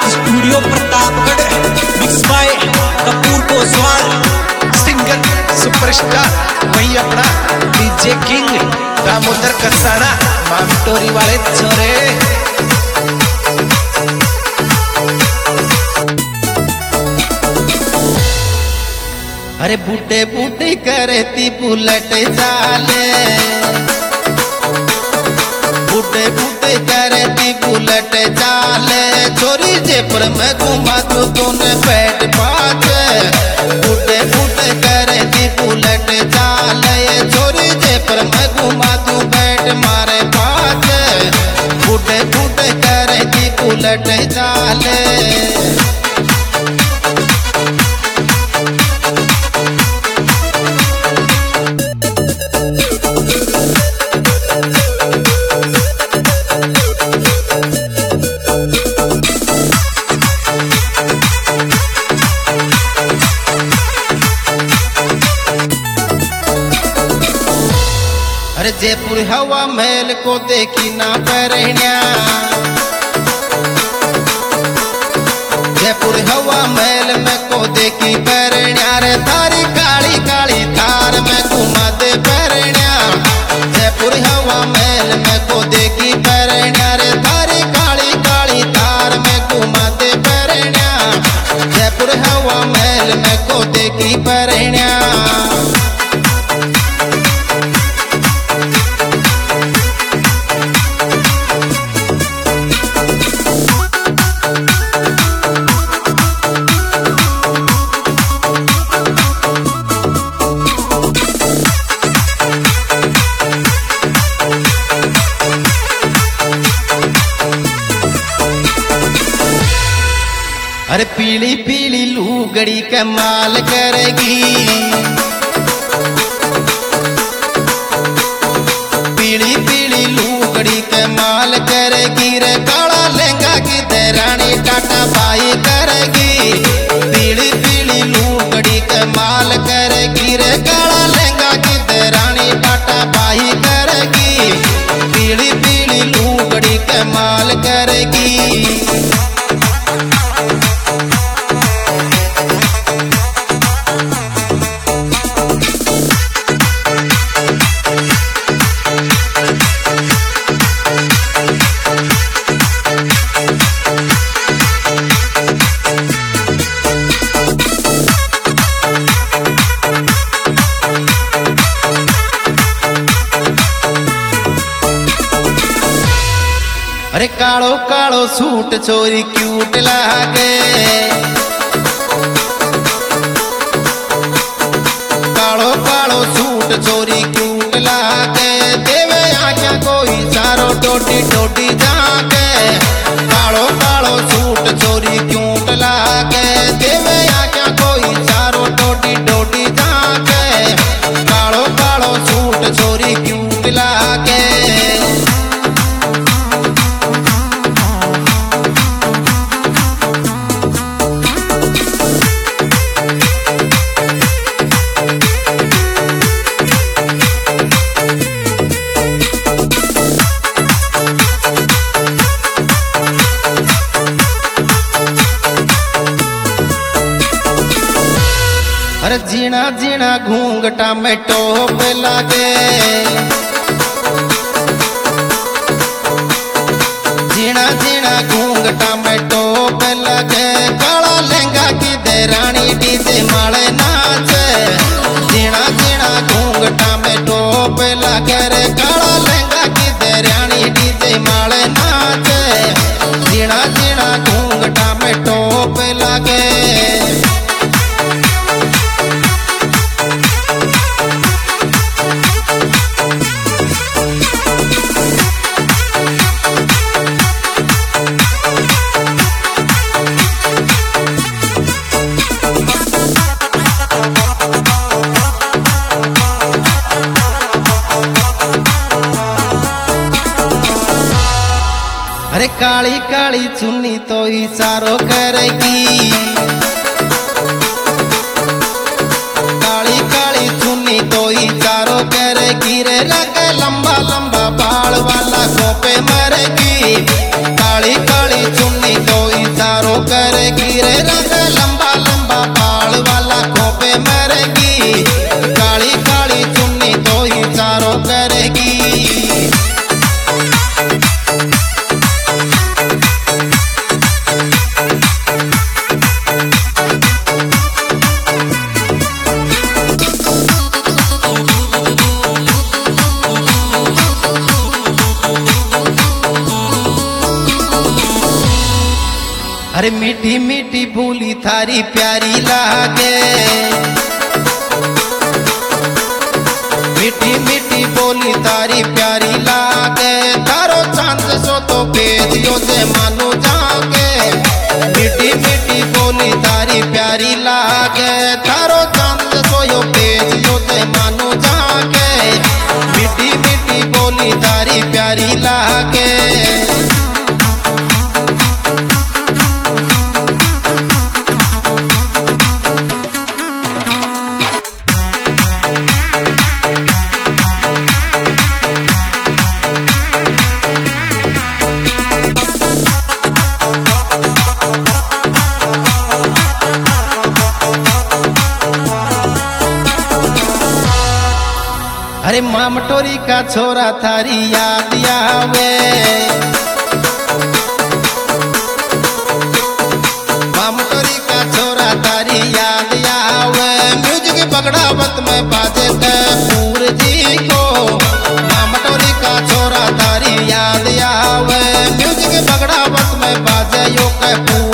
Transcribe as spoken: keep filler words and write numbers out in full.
Studio Pratapgarh, mix by Kapoor Koswal, singer superstar वही अपना DJ king Damodar Kasana Mamtori वाले छोरे। अरे बूटे बूटे करती बुलेट चाले, बूटे बूटे करती बुलेट चाले, छोरी जेपुर में घुमा तू तूने बैठ पाचे। बूटे बूटे करती बुलेट चाले, छोरी जेपुर में घुमा तू बैठ मारे पाचे। बूटे बूटे करती बुलेट चाले। अरे जयपुर हवा महल को देखी ना परण्या, जयपुर हवा महल में को देखी परण्या। रे थारी काली काली थार में घुमा दे परण्या, जयपुर हवा महल में को देखी परण्या। रे थारी काली काली थार में घुमा दे परण्या, जयपुर हवा महल में को देखी परण्या। अरे पीली पीली लूगड़ी कमाल करेगी, पीली पीली लूगड़ी कमाल करेगी। रे काला लहंगा की देरानी टाटा बाई करेगी, पीली पीली लूगड़ी कमाल करेगी। रे काला लहंगा की देरानी टाटा बाई करेगी, पीली पीली लूगड़ी कमाल करेगी। अरे कालो कालो सूट छोरी क्यूट लागे, कालो कालो सूट छोरी क्यूट लागे। देवे आख्या कोई सारो टोटी टोटी जाके, कालो कालो सूट छोरी क्यूट लागे। देवे आख्या कोई सारो टोटी टोटी जाके, कालो कालो सूट छोरी क्यूट लागे। अरे जीना जीना घूंघटा में टोप लागे, जीना जीना घूंघटा में टोप लगे। काला लहंगा की देरानी डीजे माले नाचे, जीना जीना घूंघटा में टोप लगे। रे काला लहंगा की देरानी डीजे माले नाचे, जीना जीना घूंघटा में टोप लगे। अरे काली काली चुन्नी तो इशारो करेगी, काली काली चुन्नी तो इशारो करेगी। रे लगे लंबा लंबा बाल वाला को पे मरेगी, काली काली चुन्नी तो इशारो अरे मीठी मीठी बोली थारी प्यारी लागे, मीठी मीठी बोली तारी प्यारी लागे, तारो चांद सो तो भेजियो से मानो जाके। मीठी मीठी बोली तारी प्यारी लागे, तारो चांद सो यो भेजियो से मानो जाके। मीठी मीठी बोली तारी प्यारी लागे। अरे मामटोरी का छोरा थारी याद आवे, मामटोरी का छोरा तारी याद आवे। म्यूजिक बगड़ावत में बाजे कपूर जी को, मामटोरी का छोरा तारी याद आवे। म्यूजिक बगड़ावत में बाजे यो कपूर